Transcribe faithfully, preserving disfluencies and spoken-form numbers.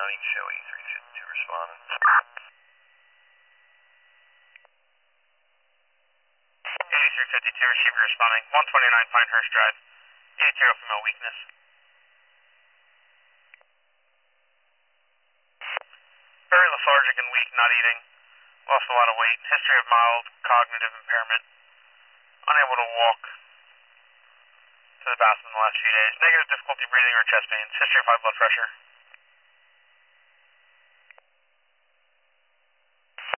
County, show E three fifty-two responding. eighty-three fifty-two, receiver responding, one twenty-nine Pinehurst Drive, eighty-two female weakness. Very lethargic and weak, not eating, lost a lot of weight, history of mild cognitive impairment, unable to walk to the bathroom in the last few days, negative difficulty breathing or chest pains, history of high blood pressure.